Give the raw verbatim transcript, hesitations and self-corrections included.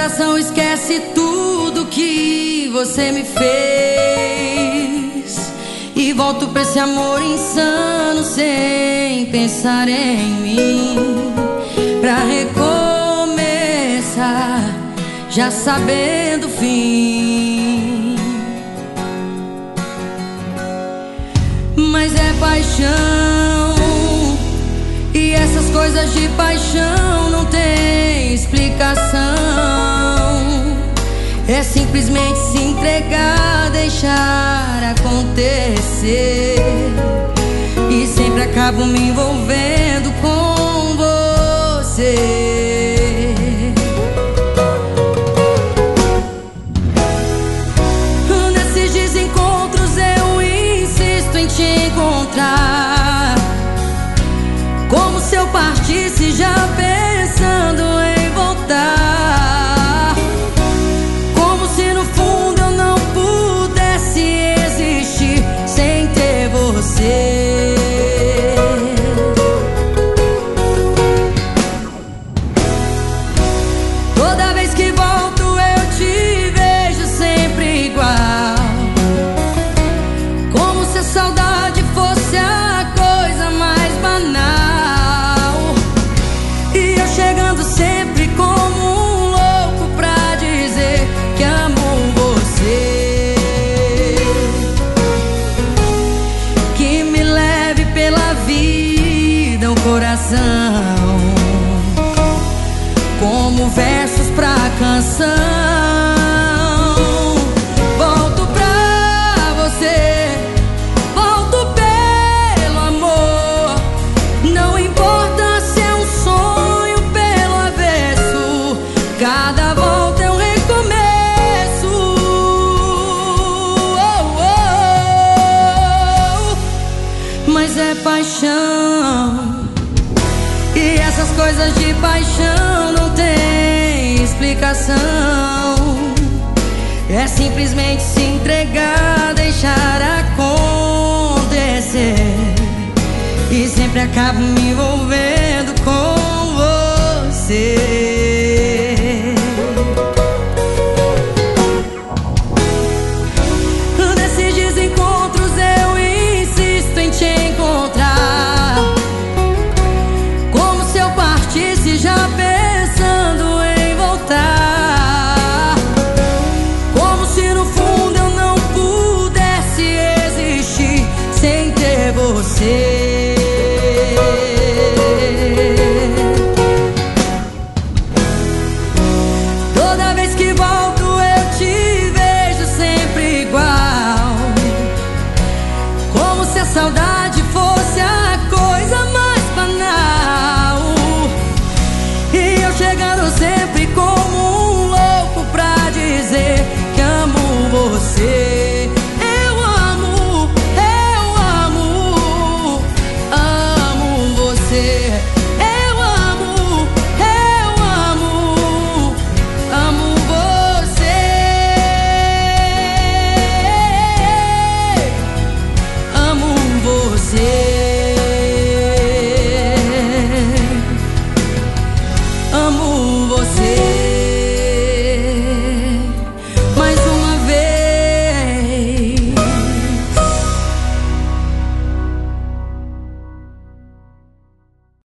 coração esquece tudo que você me fez e volto pra esse amor insano sem pensar em mim, pra recomeçar já sabendo o fim. Mas é paixão, e essas coisas de paixão não tem explicação. É simplesmente se entregar, deixar acontecer, e sempre acabo me envolvendo com você. Nesses desencontros eu insisto em te encontrar, como se eu partisse já pensando em voltar, como se no fundo eu não pudesse existir sem ter você. Toda vez que volto eu te vejo sempre igual, como se a saudade fosse a coisa mais banal, e eu chegando sempre como um louco pra dizer que amo você, que me leve pela vida o coração, como versos pra canção. Volto pra você, volto pelo amor, não importa se é um sonho pelo avesso, cada volta é um recomeço. Oh, oh, oh. Mas é paixão, e essas coisas de paixão não tem explicação. É simplesmente se entregar, deixar acontecer, e sempre acabo me envolvendo com você. Nesses desencontros eu insisto em te encontrar, como se eu partisse já pensando em voltar, como se no fundo eu não pudesse existir sem ter você.